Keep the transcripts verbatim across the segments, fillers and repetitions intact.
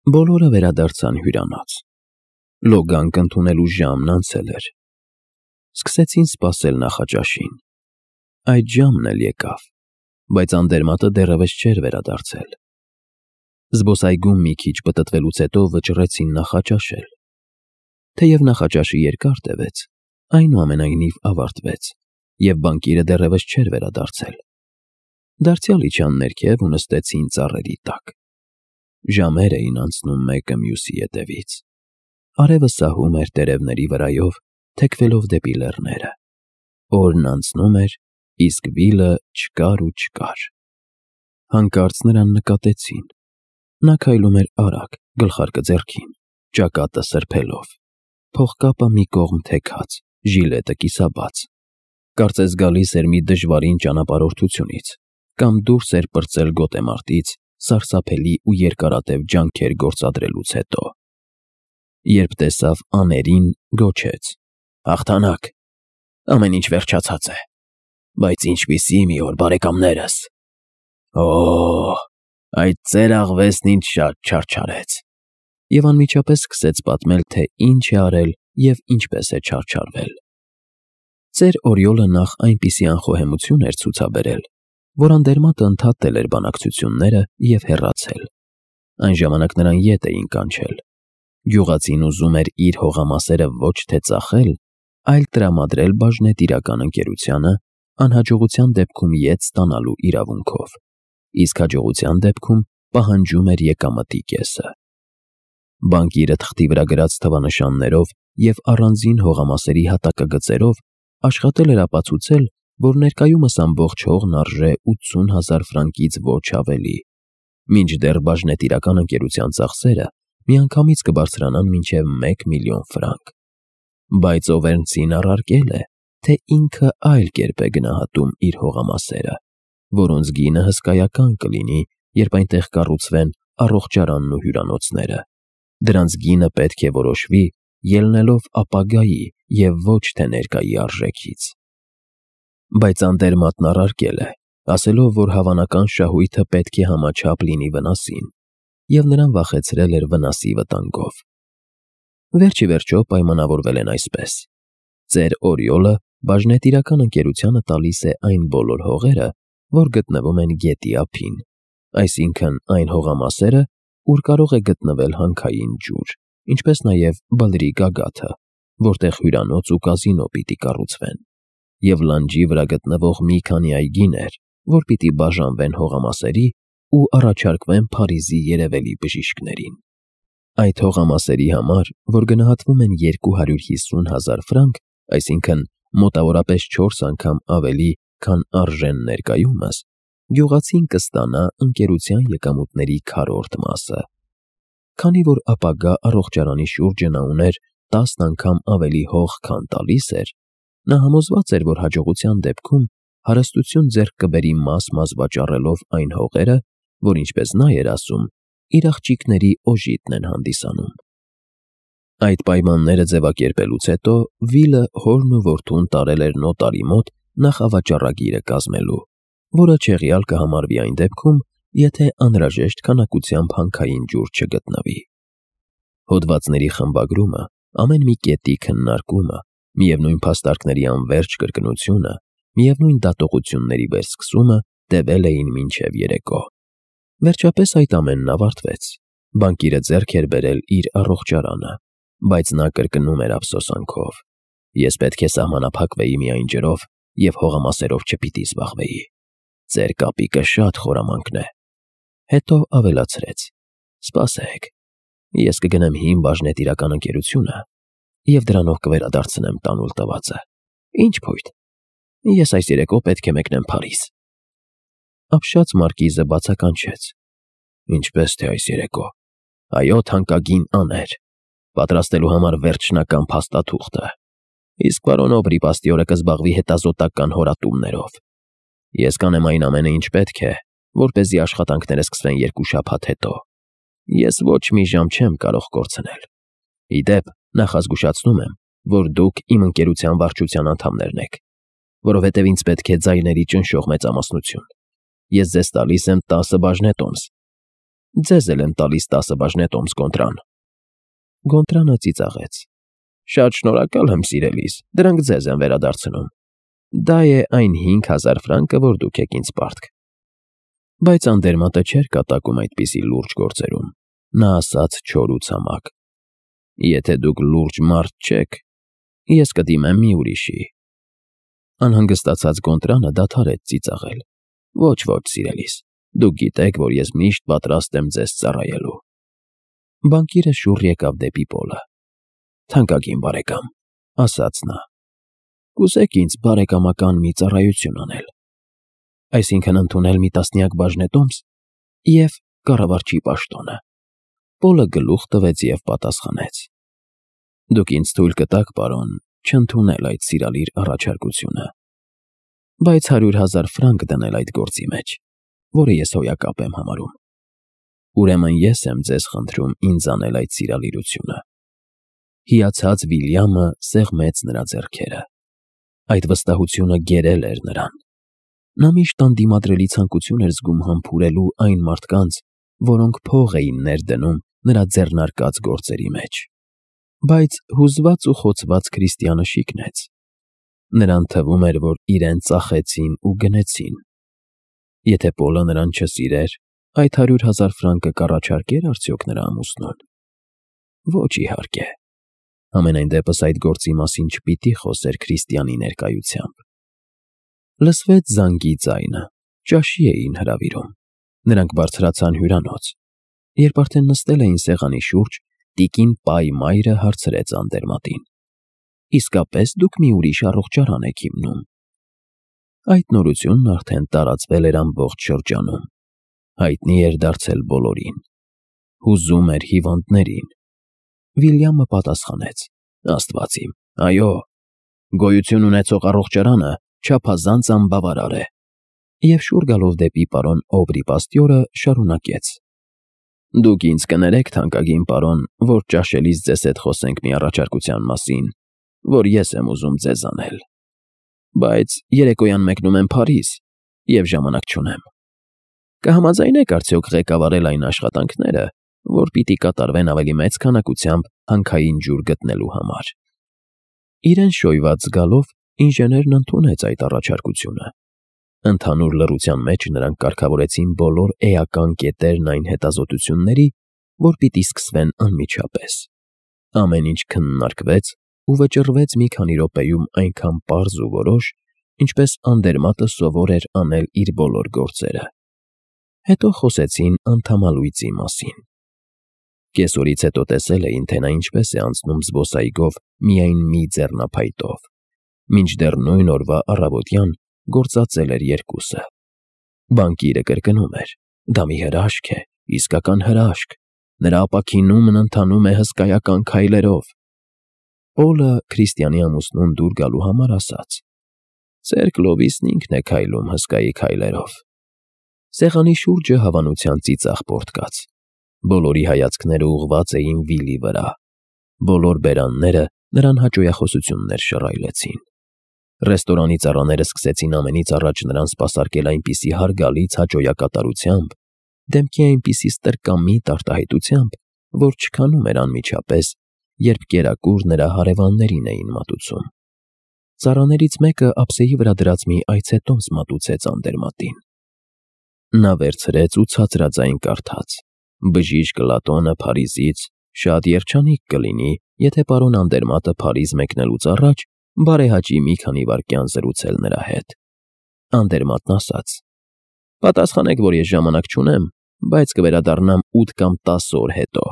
Բոլորը վերադարձան հյուրանոց։ Լոգանք ընդունելու ժամն անցել էր։ Սկսեցին սպասել նախաճաշին։ Այդ ժամն էլ եկավ, բայց Անդերմատը դեռևս չէր վերադարձել։ Զբոսայգում մի քիչ պտտվելուց հետո վճռեցին նախաճաշել։ Թեև նախաճաշը երկար տևեց, այնուամենայնիվ ավարտվեց, և բանկիրը դեռևս չէր վերադարձել։ Դարձյալ իջան ներքև ու նստեցին ծառերի տակ։ Ժամեր էին անցնում մեկը մյուսի ետևից։ Արևը սահում էր տերևների վրայով, թեքվելով դեպի լեռները։ Օրն անցնում էր, իսկ Վիլը չկար ու չկար։ Հանկարծ նրան նկատեցին։ Նա քայլում էր արագ, գլխարկը ձեռքին, ճակատը սրբելով, փողկապը մի կողմ թեքած, ժիլետը կիսաբաց։ Կարծես գալիս էր մի դժվարին ճանապարհորդությունից, կամ դուրս էր պրծել գոտեմարտից, սարսափելի ու երկարատև ջանքեր գործադրելուց հետո։ Երբ տեսավ աներին, գոչեց. «Հաղթանակ, ամեն ինչ վերջացած է, բայց ինչպիսի մի օր, բարեկամներս, օ՜, այդ ծեր աղվեսն ինձ շատ չարչարեց»։ Եվ անմիջապես սկսեց պատմել, թե ինչ է արել և ինչպես է չարչարվել։ Ծեր Օրիոլը նախ այնպիսի անխոհեմություն էր ցուցաբերել, որ Անդերմատը ընդհատել էր բանակցությունները և հեռացել։ Այն ժամանակ նրան ետ էին կանչել։ Գյուղացին ուզում էր իր հողամասերը ոչ թե ծախել, այլ տրամադրել բաժնետիրական ընկերությանը անհաջողության դեպքում ետ ստանալու իրավունքով, իսկ հաջողության դեպքում պահանջում էր եկամտի կեսը։ Բանկիրը թղթի վրա գրած թվանշաններով և առանձին հողամասերի հատակագծերով աշխատել էր ապացուցել, որ ներկայումս ամբողջ հողն արժե ութսուն հազար ֆրանկից ոչ ավելի, մինչդեռ բաժնետիրական ընկերության ծախսերը միանգամից կբարձրանան մինչև մեկ միլիոն ֆրանկ։ Բայց Օվերնցին առարկել է, թե ինքը այլ կերպ է գնահատում իր հողամասերը, որոնց գինը հսկայական կլինի, երբ այնտեղ կառուցվեն առողջարանն ու հյուրանոցները։ Դրանց գինը պետք է որոշվի, ելնելով ապագայի և ոչ թե ներկայի արժեքից։ Բայց Անդերմատն առարկել է, ասելով, որ հավանական շահույթը պետք է համաչափ լինի վնասին, և նրան վախեցրել էր վնասի վտանգով։ Վերջ ի վերջո պայմանավորվել են այսպես. ծեր Օրիոլը բաժնետիրական ընկերությանը տալիս է այն բոլոր հողերը, որ գտնվում են գետի ափին, այսինքն այն հողամասերը, ուր կարող է գտնվել հանքային ջուր, ինչպես նաև բլրի գագաթը, որտեղ հյուրանոց ու կազինո պիտի կառուցվեն, և լանջի վրա գտնվող մի քանի այգիներ, որ պիտի բաժանվեն հողամասերի ու առաջարկվեն Փարիզի երևելի բժիշկներին։ Այդ հողամասերի համար, որ գնահատվում են երկու հարյուր հիսուն հազար ֆրանկ, այսինքն մոտավորապես չորս անգամ ավելի, քան արժեն ներկայումս, գյուղացին կստանա ընկերության եկամուտների քառորդ մասը։ Քանի որ ապագա առողջարանի շուրջը նա ուներ տասն անգամ ավելի հող, քան տալիս էր, նա համոզված էր, որ հաջողության դեպքում հարստություն ձեռք կբերի մաս-մաս վաճառելով այն հողերը, որ, ինչպես նա էր ասում, իր աղջիկների օժիտն են հանդիսանում։ Այդ պայմանները ձևակերպելուց հետո Վիլը հորն ու որդուն տարել էր նոտարի մոտ նախավաճառագիրը կազմելու, որը չեղյալ կհամարվի այն դեպքում, եթե անհրաժեշտ քանակությամբ հանքային ջուր չգտնվի։ Հոդվածների խմբագրումը, ամեն մի կետի քննարկումը, միևնույն փաստարկների անվերջ կրկնությունը, միևնույն դատողությունների վերսկսումը տևել էին մինչև երեկո։ Վերջապես այդ ամենն ավարտվեց։ Բանկիրը ձեռք էր բերել իր առողջարանը, բայց նա կրկնում էր ափսոսանքով. «Ես պետք է սահմանափակվեի միայն ջրով և հողամասերով չպիտի զբաղվեի։ Ձեր կապիկը շատ խորամանկ է»։ Հետո ավելացրեց. «Սպասեք, ես կգնեմ հին բաժնետիրական ընկերությունը և դրանով կվերադարձնեմ տանուլ տվածը։ Ինչ փույթ, ես այս երեկո պետք է մեկնեմ Փարիզ»։ Ապշած մարկիզը բացականչեց. «Ինչպես թե այս երեկո, այո, թանկագին աներ, պատրաստելու համար վերջնական փաստաթուղթը, իսկ պարոն Օբրի պաստիորը կզբաղվի հետազոտական հորատումներով։ Ես կանեմ այն ամենը, ինչ պետք է, որպեսզի աշխատանքները սկսվեն երկու շաբաթ հետո։ Ես ոչ մի ժամ չեմ կարող կորցնել։ Ի դեպ, նախազգուշացնում եմ, որ դուք իմ ընկերության վարչության անդամներն եք, որովհետև ինձ պետք է ձայների ճնշող մեծամասնություն։ Ես ձեզ տալիս եմ տասը բաժնետոմս, Ձեզ էլ եմ տալիս տասը բաժնետոմս կոնտրան։ Գոնտրանը ծիծաղեց. Շատ շնորհակալ եմ, սիրելիս, դրանք ձեզ եմ վերադարձնում։ Դա է այն հինգ հազար ֆրանկը, որ դուք եք ինձ պարտք։ Բայց անդերմատը չէր կատակում այդպիսի լուրջ գործերում, նա ասաց չոր ու ցամաք. Եթե դուք լուրջ մարդ չեք, ես կդիմեմ մի ուրիշի։ Անհանգստացած Գոնտրանը դադարեց ծիծաղել. Ոչ, ոչ, սիրելիս, դուք գիտեք, որ ես միշտ պատրաստ եմ ձեզ ծառայելու։ Բանկիրը շուռ եկավ դեպի Պոլը։ Թանկագին բարեկամ, ասաց նա, կուզեք ինձ բարեկամական մի ծառայություն անել։ Այսինքն ընդունել մի տասնյակ բաժնետոմս և կառավարչի պաշտոնը։ Պոլը գլուխ տվեց և պատասխանեց. Դուք ինձ թույլ կտաք, պարոն, չընդունել այդ սիրալիր առաջարկությունը, բայց հարյուր հազար ֆրանկ դնել այդ գործի մեջ, որը ես հոյակապ եմ համարում։ Ուրեմն ես եմ ձեզ խնդրում ինձ անել այդ սիրալիրությունը։ Հիացած Վիլյամը սեղմեց նրա ձեռքերը։ Այդ վստահությունը գերել էր նրան։ Նա միշտ անդիմադրելի ցանկություն էր զգում համբուրելու այն մարդկանց, որոնք փող էին ներդնում նրա ձեռնարկած գործերի մեջ։ Բայց հուզված ու խոցված քրիստյանը շիկնեց։ Նրան թվում էր, որ իրեն ծախեցին ու գնեցին։ Եթե Պոլը նրան չսիրեր, այդ հարյուր հազար ֆրանկը կառաջարկեր արդյոք նրա ամուսնուն։ Ոչ, իհարկե։ Համենայն դեպս այդ գործի մասին չպիտի խոսեր քրիստյանի ներկայությամբ։ Լսվեց զանգի ձայնը, ճաշի էին հրավիրում։ Նրանք բարձրացան հյուրանոց։ Երբ արդեն նստել էին սեղանի շուրջ, տիկին Պայ մայրը հարցրեց անդերմատին. Իսկապես դուք մի ուրիշ առողջարան եք հիմնում։ Այդ նորությունն արդեն տարածվել էր ամբողջ շրջանում, հայտնի էր դարձել բոլորին, հուզում էր հիվանդներին։ Վիլյամը պատասխանեց. Աստված իմ, այո, գոյություն ունեցող առողջարանը չափազանց անբավարար է։ Եվ շուռ գալով դեպի պարոն Օբրի պաստյորը շարունակեց. Դուք ինձ կներեք, թանկագին պարոն, որ ճաշելիս ձեզ հետ խոսենք մի առաջարկության մասին, որ ես եմ ուզում ձեզ անել։ Բայց երեկոյան մեկնում եմ Փարիզ և ժամանակ չունեմ։ Կհամաձայնեք արդյոք ղեկավարել այն աշխատանքները, որ պիտի կատարվեն ավելի մեծ քանակությամբ հանքային ջուր գտնելու համար։ Իրեն շոյված զգալով ինժեներն ընդունեց այդ առաջարկությունը։ Ընդհանուր լռության մեջ նրանք կարգավորեցին բոլոր էական կետերն այն հետազոտությունների, որ պիտի սկսվեն անմիջապես։ Ամեն ինչ քննարկվեց ու վճռվեց մի քանի րոպեում այնքան պարզ ու որոշ, ինչպես անդերմատը սովոր էր անել իր բոլոր գործերը։ Հետո խոսեցին անդամալույծի մասին։ Կեսօրից հետո տեսել էին, թե նա ինչպես է անցնում զբոսայգով միայն մի ձեռնափայտով, մինչդեռ նույն օրվա առավոտյան գործածել էր երկուսը։ Բանկիրը կրկնում էր. դա մի հրաշք է, իսկական հրաշք, նրա ապաքինումն ընթանում է հսկայական քայլերով։ Պոլը քրիստյանի ամուսնուն դուր գալու համար ասաց. Ձեր Կլովիսն ինքն է քայլում հսկայի քայլերով։ Սեղանի շուրջը հավանության ծիծաղ պոռթկաց։ Բոլորի հայացքները ուղղված էին Վիլի վրա։ Բոլոր բերանները նրան հաճոյախոսություններ շռայլեցին։ Ռեստորանի ծառաները սկսեցին ամենից առաջ նրան սպասարկել այնպիսի հարգալից հաճոյակատարությամբ, դեմքի այնպիսի ստրկամիտ արտահայտությամբ, որ չքանում էր անմիջապես, երբ կերակուր նրա հարևաններին էին մատուցում։ Ծառաներից մեկը ափսեի վրա դրած մի այցետոմս մատուցեց անդերմատին։ Նա վերցրեց ու ցածրաձայն կարդաց. Բժիշկ Լատոնը Փարիզից շատ երջանիկ կլինի, եթե պարոն Անդերմատը Փարիզ մեկնելուց առաջ բարեհաճի մի քանի վայրկյան զրուցել նրա հետ։ Անդերմատն ասաց. Պատասխանեք, որ ես ժամանակ չունեմ, բայց կվերադառնամ ութ կամ տասը օր հետո։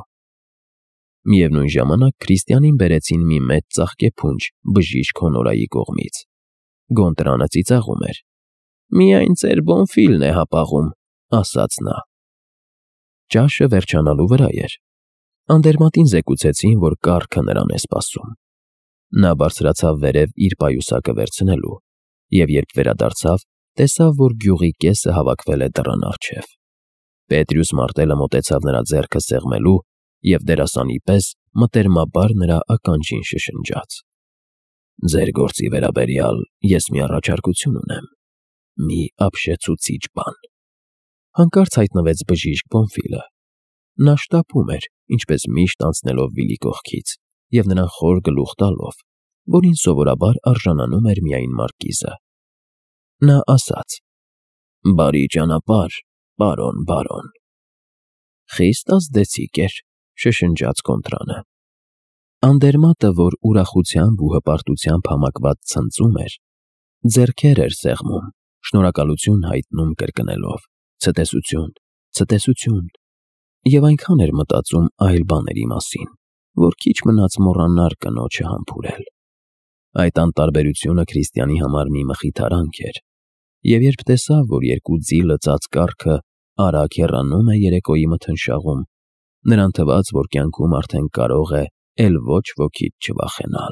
Միևնույն ժամանակ քրիստյանին բերեցին մի մեծ ծաղկեփունջ բժիշկ Հոնորայի կողմից։ Գոնտրանը ծիծաղում էր։ Միայն ծեր Բոնֆիլն է հապաղում, ասաց նա։ Ճաշը վերջանալու վրա էր։ Անդերմատին զեկուցեցին, որ կառքը նրան է սպասում։ Նա բարձրացավ վերև իր պայուսակը վերցնելու, և երբ վերադարձավ, տեսավ, որ գյուղի կեսը հավաքվել է դռան առջև։ Պետրյուս մարտելը մոտեցավ նրա ձեռքը սեղմելու և դերասանի պես մտերմաբար նրա ականջին շշնջաց. Ձեր գործի վերաբերյալ ես մի առաջարկություն ունեմ, մի ապշեցուցիչ բան։ Հանկարծ հայտնվեց բժիշկ Բոնֆիլը։ Նա շտապում էր, ինչպես միշտ անցնելով Վիլի կողքից և նրան խոր գլուխ տալով, որին սովորաբար արժանանում էր միայն Մարկիզը։ Նա ասաց. «Բարի ճանապարհ, պարոն բարոն»։ Խիստ ազդեցիկ էր, շշնջաց Կոնտրանը։ Անդերմատը, որ ուրախությամբ ու հպարտությամբ համակված ցնծում էր, ձեռքեր էր սեղմում, շնորհակալություն հայտնում կրկնելով. «Ցտեսություն, ցտեսություն», և այնքան էր մտածում այլ բաների մասին, որ քիչ մնաց մոռանար կնոջը համբուրել։ Այդ անտարբերությունը Քրիստիանի համար մի մխիթարանք էր, և երբ տեսավ, որ երկու ձի լծած կառքը արագ հեռանում է երեկոյի մթնշաղում, նրան թվաց, որ կյանքում արդեն կարող է էլ ոչ ոքից չվախենալ։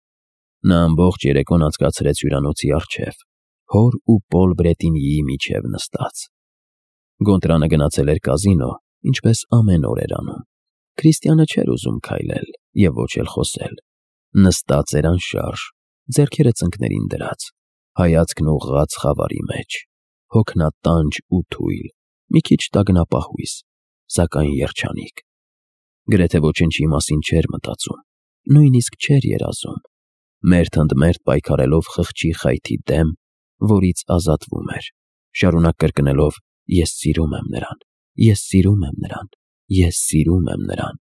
Նա ամբողջ երեկոն անցկացրեց հյուրանոցի առջև, հոր ու Պոլ Բրետինիի միջև նստած։ Գոնտրանը գնացել էր կազինո, ինչպես ամեն օր էր անում։ Քրիստիանը չէր ուզում քայլել և ոչ էլ խոսել։ Նստած էր անշարժ, ձեռքերը ծնկներին դրած, հայացքն ուղղած խավարի մեջ, հոգնատանջ ու թույլ, մի քիչ տագնապահույս, սակայն երջանիկ։ Գրեթե ոչնչի մասին չէր մտածում, նույնիսկ չէր երազում, մերթ ընդ մերթ պայքարելով խղճի խայթի դեմ, որից ազատվում էր, շարունակ կրկնելով. «Ես սիրում եմ նրան, ես սիրում եմ նրան, ես սիրում եմ նրան»։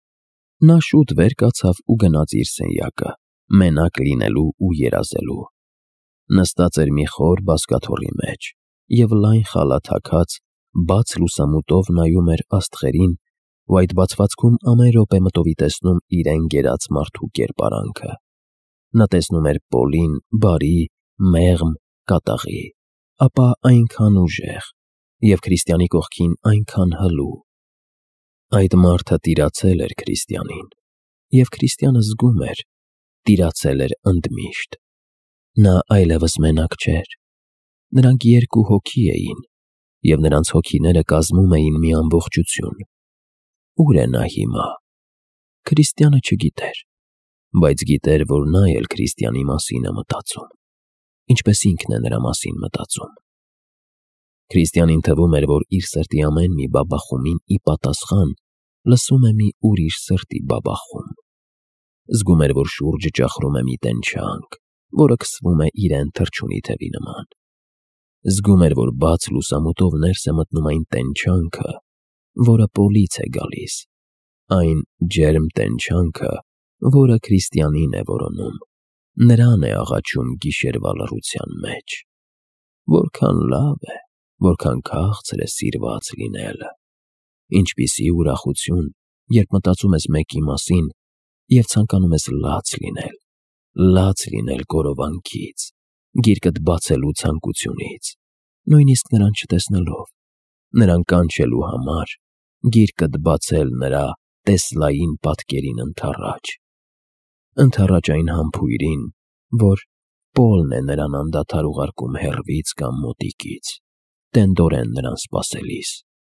Նա շուտ վեր կացավ ու գնաց իր սենյակը, մենակ լինելու ու երազելու։ Նստած էր մի խոր բազկաթոռի մեջ և լայն խալաթ հագած, բաց լուսամուտով նայում էր աստղերին ու այդ բացվածքում ամեն րոպե մտովի տեսնում իրեն կերած մարդու կերպարանքը։ Նա տեսնում էր Պոլին բարի, մեղմ, կատաղի, ապա այնքան ուժեղ, և Քրիստիանի կողքին այնքան հլու։ Այդ մարդը տիրացել էր Քրիստիանին, և Քրիստիանը զգում էր, տիրացել էր ընդմիշտ։ Նա այլևս մենակ չէր։ Նրանք երկու հոգի էին, և նրանց հոգիները կազմում էին մի ամբողջություն։ Ո՞ւր է նա հիմա։ Քրիստիանը չգիտեր, բայց գիտեր, որ նա էլ Քրիստիանի մասին է մտածում, ինչպես ինքն է նրա մասին մտածում։ Քրիստիանին թվում էր, որ իր սրտի ամեն մի բաբախումին ի պատասխան լսում է մի ուրիշ սրտի բաբախում։ Զգում էր, որ շուրջը ճախրում է մի տենչանք, որը քսվում է իրեն թռչունի թևի նման։ Զգում էր, որ բաց լուսամուտով ներս է մտնում այն տենչանքը, որը Պոլից է գալիս, այն ջերմ տենչանքը, որը Քրիստիանին է որոնում, նրան է աղաչում գիշերվա լռության մեջ։ Որքան լավ է, որքան քաղցր է սիրված լինելը։ Ինչպիսի ուրախություն, երբ մտածում ես մեկի մասին և ցանկանում ես լաց լինել, լաց լինել կորովանքից, գիրկդ բացելու ցանկությունից, նույնիսկ նրան չտեսնելով, նրան կանչելու համար, գիրկդ բացել նրա տեսլային պատկերին ընդառաջ, ընդառաջ այն համբույրին, որ Պոլն է նրան անդադար ուղարկում հեռվից կամ մոտիկից, տենդորեն նրան սպասելիս։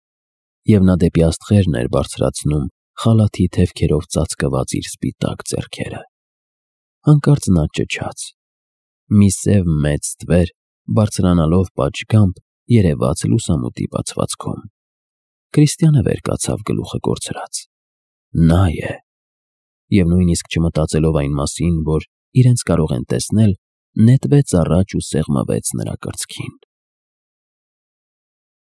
Եվ նա դեպի աստղերն էր բարձրացնում խալաթի թևքերով ծածկված իր սպիտակ ձեռքերը։ Հանկարծ նա ճչաց։ Մի սև մեծ ստվեր, բարձրանալով պատշգամբ, երևաց լուսամուտի բացվածքում։ Քրիստիանը վեր կացավ գլուխը կորցրած։ Նա է։ Եվ նույնիսկ չմտածելով այն մասին, որ իրենց կարող են տեսնել, նետվեց առաջ ու սեղմվեց նրա կրծքին։